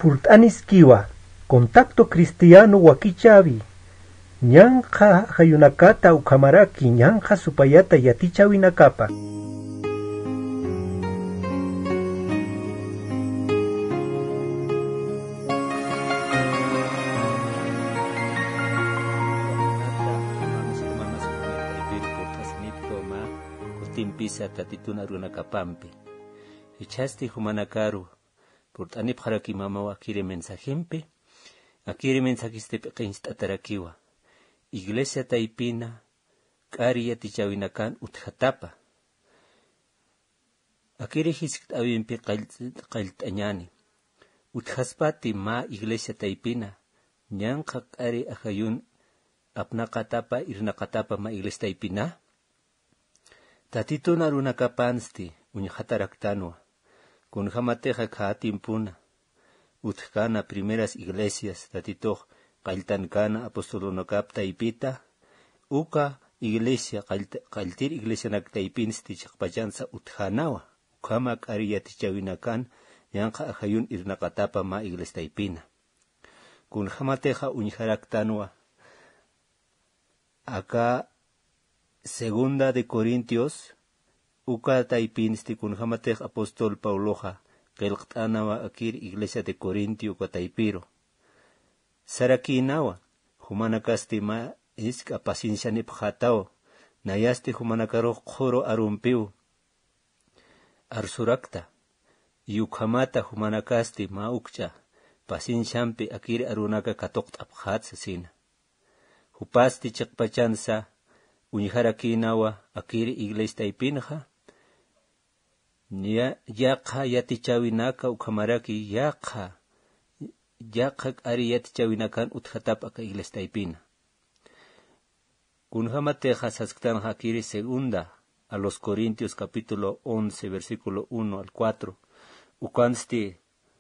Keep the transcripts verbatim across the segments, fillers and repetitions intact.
Purtanis kiwa, contacto cristiano wakichavi. Nyanja hayunakata ukamaraki nyanja supayata yatichawinakapa. Timpisa tatituna runa kapampi. Ichasti humanakaru. Purtanip haraki mama wa kire mensajempe. Akire mensajiste pequeñst atarakiwa. Iglesia taipina. Karia tichawinakan utjatapa. Akire hiskit awimpi qailtanyani. Utjaspati ma iglesia taipina. Nyanka kari ahayun. Apnakatapa irnakatapa ma iglesia taipina. Tatituna runa kapansti uñjataraktanwa, kun jamateja katimpuna, utkana primeras iglesias tatitoh qailtankana apostolonokap taipita, uka iglesia qailtir iglesia nak taipinsti chakpachansa utkanawa, ukama kariyatichawinakan yanqa ajayun irnaqatapa ma iglesia taipina. Kun jamateja uñjaraktanwa, acá Segunda de Corintios, uka taipinsti kun hamatej apostol Pauloja, kelqtanawa akir iglesia de Corintio ka taipiro. Sarakinawa, humanakasti ma isk apasinsya ni phatao, nayasti humanakaro khoro arumpiu. Arsurakta, yukhamata humanakasti ma ukcha, pasinshampi akir arunaka katokt aphat sasina. Hupasti chakpachansa, Uñjarakinawa akiri iglesia taipinja. Nya yakha yatichawinaka ukamaraki yakha. Yakha ari yatichawinakan utjatapa ka iglesia taipina. Kunjamateja sasktan akiri segunda a los Corintios capítulo once versículo uno al cuatro. Ukansti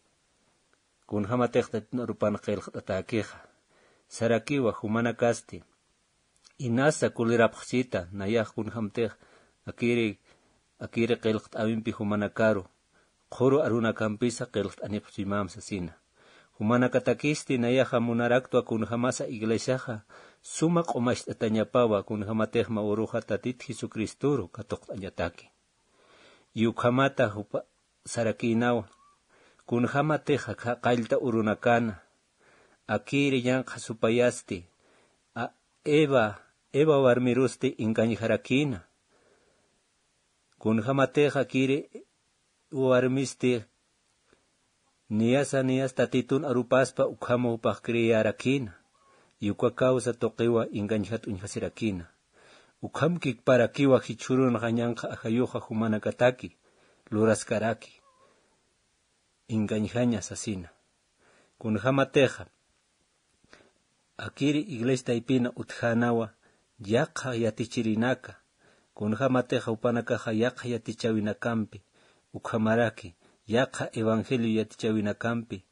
kunjamateja rupan qelqatakeja. Sarakiwa humanakasti. Inasa kulirapxita nayah kun hamtej akiri akiri qelqt awimpi humanakaru qhuru aruna kampisa qelqt anipchimam sasina humanakatakisti nayah munaraktua kun hamasa iglesiaja suma q'umash atañapawa kun hamatej mauruja tatit Jesucristuro katoqt añataki yukhamata hupa sarakinawa kun hamateja qailta urunakana akiri yanqa supayasti Eva Eva warmirusti ingañjarakina. Kun hamateja kiri warmisti niyasa niyas tatitun arupaspa ukhamo upakriyarakina. Yukwa causa toqiwa ingañjat unjasirakina. Ukhamkik para kiwa hichurun gañanja ajayuja humanakataki. Luraskaraki. Ingañjaña sasina. Kun hamateja akiri iglesia taipina utjanawa yakha yatichirinaka kun hamateja upanakaja yakha yatichawinakampi ukhamaraki yakha evangelio yatichawinakampi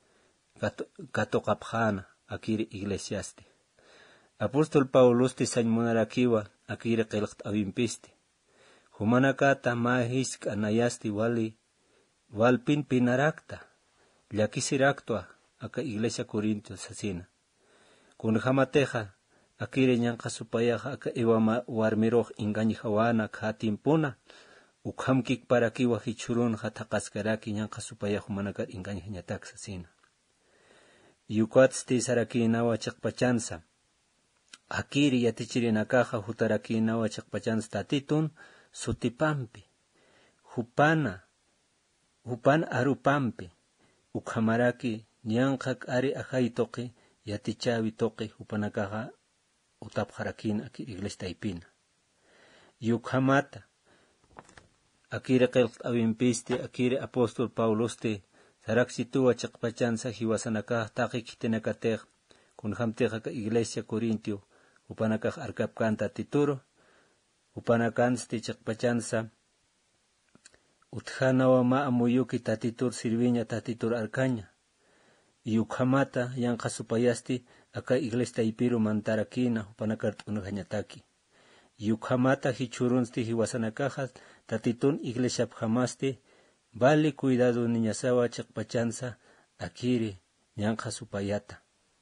katoqapjana akiri iglesiasti apóstol Paulosti sañmunarakiwa akiri qelqt awimpisti humanakata mahisk anayasti wali walpin pinarakta llakisiraktua aka iglesia Corintios sasina kun hamateja akire ñanqa supayaja aka iwama warmiroj ingañjawana khatimpuna ukhamkik parakiwa hichurun hataqaskaraki ñanqa supayaj humanakar ingañjañatak sasina yukwatsti sarakinawa chaqpachansa akiri yatichirinakaja hutarakinawa chaqpachansa tatitun sutipampi hupana hupana arupampi ukhamaraki ñanqa ari ajaytoqi yatichawi toqi hupanakaja utapjarakin akir iglesia taipina. Yukhamata akire qelqt awimpisti akire apóstol Paulosti saraksituwa chaqpachansa hiwasanakaj taqi kitenakatej kun hamteja ka iglesia Corintio upanakaj arkapkanta tituro upanakansti chaqpachansa utjanawa ma amuyuki tatitur sirviña tatitur arkaña yukhamata yanqa supayasti aka iglesia taipiro mantarakina upanakart unuhañataki yukhamata hichurunsti hiwasanakajas tatitun iglesia phamasti vale cuidado niñasawa chaqpachansa akiri ñanqa supayata.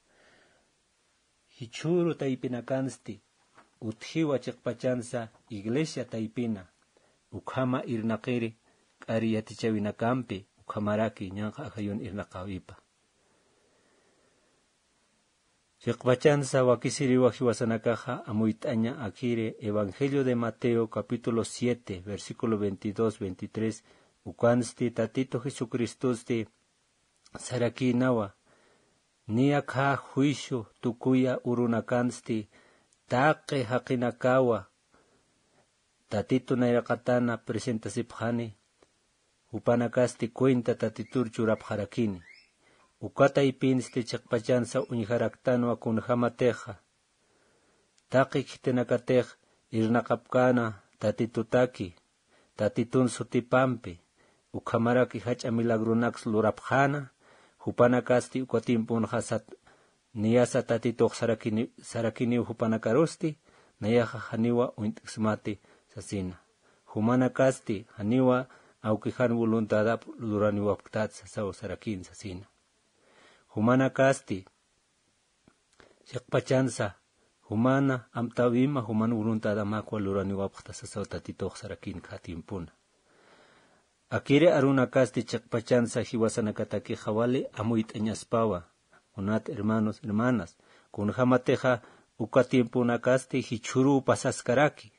Hichuru taipina kansti, uthiwa chiqpachansa iglesia taipina, ukhama irnaqiri, k'ari yatichawinakampi, ukhamaraki ñanqa akayun irnaqawipa. Chiqpachansa wakisiriwa hiwasanakaja amuytaña akire Evangelio de Mateo capítulo siete versículo veintidós veintitrés ukansti tatito Jesucristosti sarakinawa nia ka juicio tukuya urunakansti taqe haqinakawa tatito nairakatana presentasipjani upanakasti cuenta tatitur churapjarakini ukata ipinsti chiqpachansa uñiharaktanwa kunhamateja taqi kitenakatej irnaqapkana tatitutaki tatitun sutipampi ukhamaraki hacha milagrunax lurapjana hupanakasti ukatimpunja sat niyasa tatitoq sarakini sarakini hupanakarosti nayaja haniwa uintiksmati sasina humanakasti haniwa aukihan voluntad luraniwaptat sasao sarakin sasina humana kasti chiqpachansa humana amtawima humana voluntad amakwa luraniwapta sasao tatitoq sarakin khatimpuna akire aruna kasti chiqpachansa hiwasanakataki hawali amuyt'añaspawa unat hermanos hermanas kunhamateja ukatimpuna kasti hichuru pasaskaraki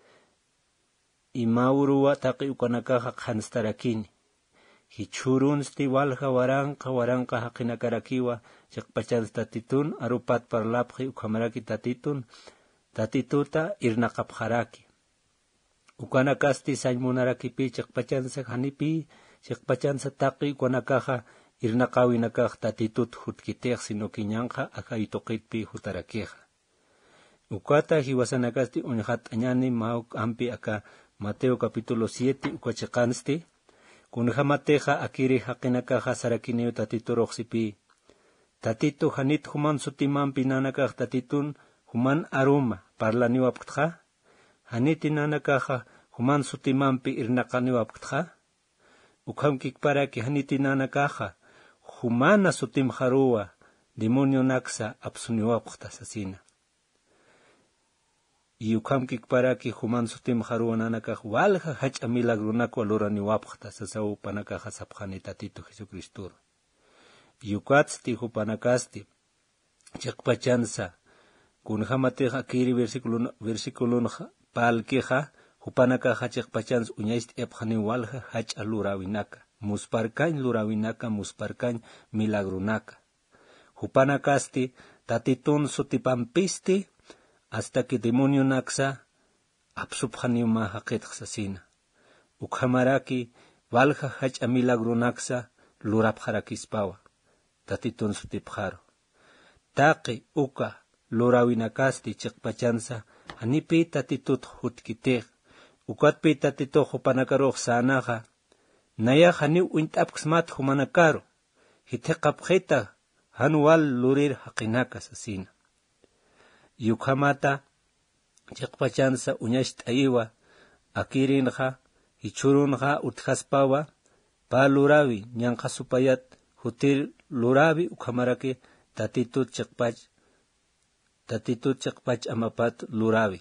imauruwa taqi ukanakaja qhanstarakini hichurunsti walja waranqa waranqa haqinakarakiwa chiqpachans tatitun arupat parlapji ukhamaraki tatitun tatituta irnaqapjaraki ukanakasti sañmunarakipi chiqpachansa hanipi chiqpachansa taqi ukanakaja irnaqawinakaj tatitut hutkiteq sino kiñanqa akaytoqitpi hutarakeja ukata hiwasanakasti uñhat'añani mauk ampi aka Mateo capítulo siete ukachiqansti kunhamateja akiri haqinakaja sarakiniyo tatituroqsipi tatito hanit human sutimampi nanakaj tatitun human aruma parlaniwapqtqa haniti nanakaja human sutimampi irnaqaniwapqtqa ukhamkikparaki haniti nanakaja humana sutimharuwa demonio naksa apsuniwapqta sasina y ukhamkikparaki human sutimharuwa nanakaj walja hacha milagrunakwa luraniwapqta sasau panakaja sapjani tatito Jesucristo yukatsti hupanakasti chiqpachansa kunhamateja kiri versículo versículo palkeja hupanakaja chiqpachans uñayst epjani walja hacha lurawinaka musparkañ lurawinaka musparkañ milagrunaka hupanakasti tatitun sutipampisti hasta que demonio naksa apsupjaniuma haqetq sasina ukhamaraki walja hacha milagro naksa lurapjarakispawa tatitun sutipjaro taqi uka lurawinakasti chiqpachansa hanipi tatitut hutkiteq ukatpi tatituq hupanakaroq sanaja naya hani uint'apksmat humanakaro hiteqapjeta hanual lurir haqinaka sasina yukhamata chiqpachansa uñasht'ayiwa akirinja hichurunja utjaspawa pa lurawi ñanqa supayat hutir lurawi ukhamaraki tatitut chiqpach tatitut chiqpach amapat lurawi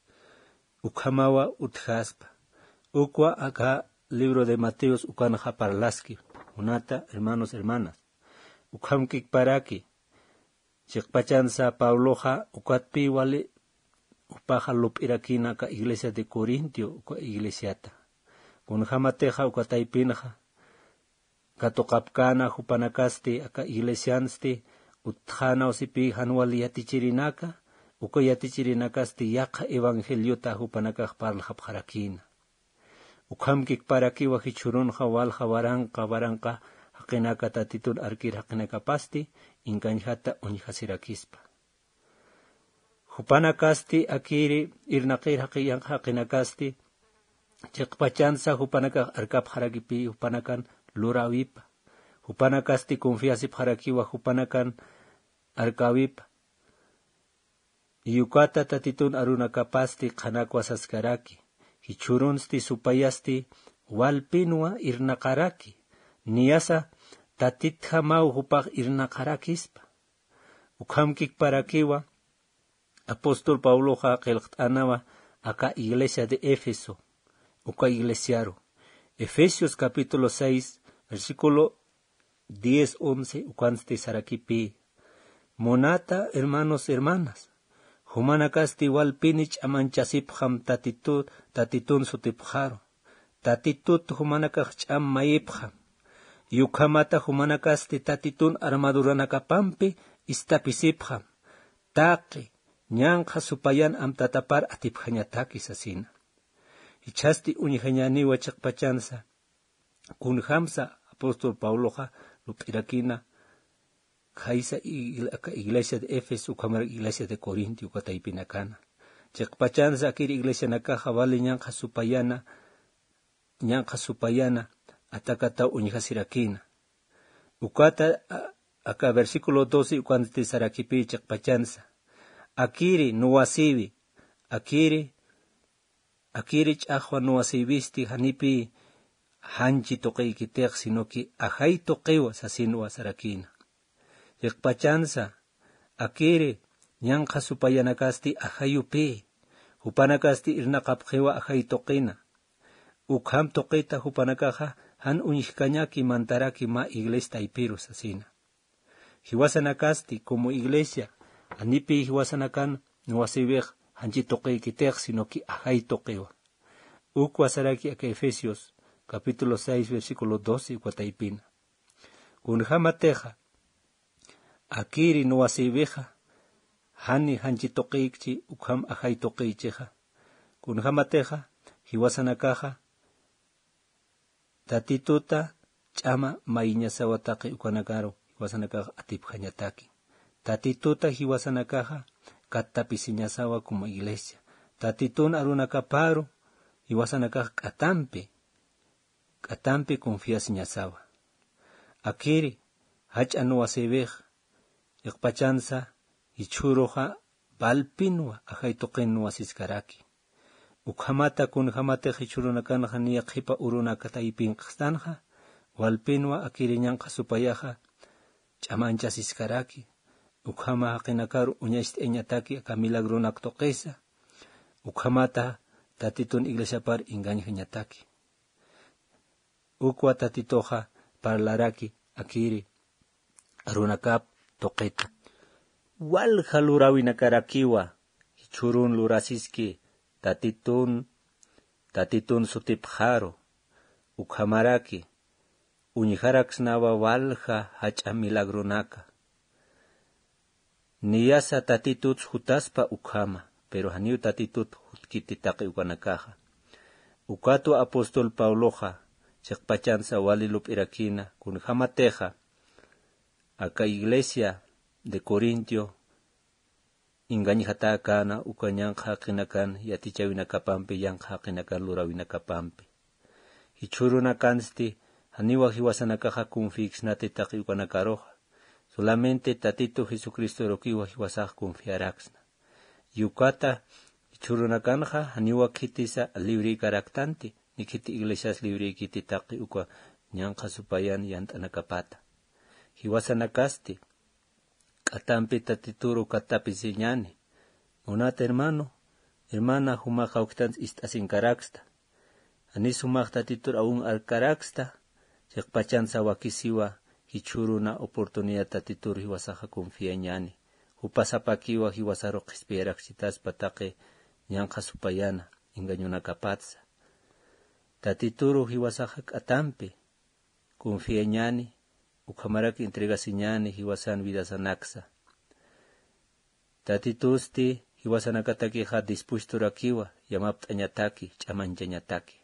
ukhamawa utjaspa ukwa acá libro de Mateos ukanja parlaski unata hermanos hermanas ukhamkik paraki chiqpachansa Pabloja ukatpi wali upaja lupirakina ka iglesia de Corintio uka iglesiata kunhamateja ukataipinja katoqapkana hupanakasti aka iglesiansti utjana osipi hanwali yatichirinaka uka yatichirinakasti yaqa evangeliota hupanakaj parlajapjarakina ukhamkik parakiwa hichurunja walja waranqa waranqa haqinaka tatitun arkir haqinaka pasti inkanjata uñihasirakispa hupanakasti akiri irnaqir haqiyan haqinakasti chiqpachansa hupanaka arkapjarakipi hupanakan lurawipa hupanakasti confiasip harakiwa hupanakan arkawipa yukata tatitun arunakapasti qhanakwasaskaraki hichurunsti supayasti walpinwa irnaqaraki niyasa tatit hamau hupak irna karakispa. Ukhamkik parakiwa, apóstol Paulo ha kelqt'anawa acá iglesia de Éfeso, uka iglesiaro. Efesios capítulo seis, versículo diez, once, ukanste sarakipi. Monata, hermanos, hermanas, humanakasti igual pinich amanchasipjam tatitut, tatitun sutipjaro. Tatitut humanakach am maipjam. Yukamata humanakasti tatitun armaduranakapampi istapisipjam. Taqi, ñanja supayan am tatapar atipjañataki sasina. Ichasti unijañani wachakpachansa. Kunhamsa apóstol Pauloja lupirakina. Jaisa iglesia de Éfeso, kamar iglesia de Corintio, kataipinakana. Chakpachansa akiri iglesia nakaja vale ñanja supayana. Ñanja supayana atakata unijasirakina. Ukata acá versículo doce cuando te sarakipi chakpachansa. Akiri nuwasibi. Akiri Akiri chahwa nuwasibisti hanipi hanchi toqeikiteq sino que ajay toqewa sasinwa sarakina. Yakpachansa akiri ñanja supayanakasti ajayupi. Hupanakasti irnaqapqewa ajay toqina. Ukham toqita hupanakaja han unijkañaki mantaraki ma iglesia taipiru sasina. Hiwasanakasti como iglesia anipi hiwasanakan nuwasibej hanchi toqeikiteq sino que ajay toqewa. Ukwasaraki acá Efesios capítulo seis versículo doce cuataipina. Kunjamateja akiri nuwasibeja hani hanchi toqeikchi ukham ajay toqeicheja. Kunjamateja hiwasanakaja tatituta chama maiñasawataqi ukanakaro hiwasanakaja atipjañataki. Tatituta hiwasanakaja katapisiñasawa como iglesia. Tatitun arunakaparo hiwasanakaja katampe. Katampe confiasiñasawa. Akiri hacha nuwasibej yakpachansa ichuroja balpinwa ajay toqen nuwasiskaraki. Ukhamata kunhamate hichurunakanja niya khipa urunakataipinqstanja walpinwa akiri ñanqa supayaja ch'amanchasiskaraki. Ukhama haqinakaru uñashti eñataki aka milagrunak toqesa. Ukhamata tatitun iglesia par engañañataki. Ukwa tatitoja parlaraki akiri arunakap toqeta. Walja lurawinakarakiwa hichurun lurasiski tatitun tatitun sutipjaro. Ukhamaraki uñijaraksnawa walja hacha milagrunaka. Niyasa tatitut hutaspa ukhama, pero haniu tatitut hutkititaqi ukanakaja. Ukato apóstol Pauloja, chakpachansa walilup irakina, kunjamateja, acá iglesia de Corintio, ingañijata kana, ukañanja qinakan, yatichawinakapampi, yanja qinakan lurawinakapampi. Hichurunakansti, haniwa hiwasanakaja kunfixnatitaqi ukanakaroja. Solamente tatito Jesucristo rokiwa hiwasaj confiaraxna. Yukata churunakanja haniwa kitisa libre karaktanti. Nikiti iglesias libre kititaki ukwa ñanja supayan yantanakapata. Hiwasanakasti. Katampi tatituro katapisi ñani. Monata hermano, hermana humaja uktans istasin karaksta. Anis humaj tatitur aún al karaksta. Chekpachansa wakisiwa. Hichuruna oportunidad tatitur hiwasaja confía ñani. Hupasapakiwa hiwasaro qispiraksitas patake ñanja supayana engañuna kapatsa. Tatituru hiwasaja katampi confía ñani. Ukhamaraki entregasi ñani hiwasan vidasanaksa. Tatitusti hiwasanakataki ha dispuesto rakiwa yamaptañataki chamanchañataki.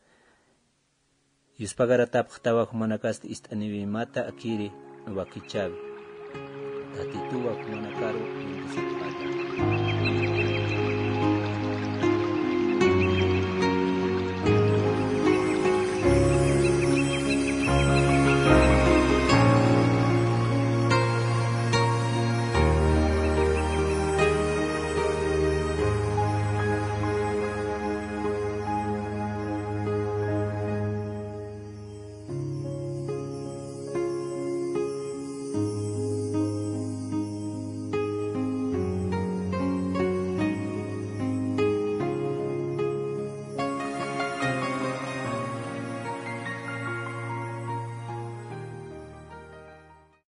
Yuspagaratapqtawa humanakasti istanibimata akiri wakichabi. Tatituwa humanakaru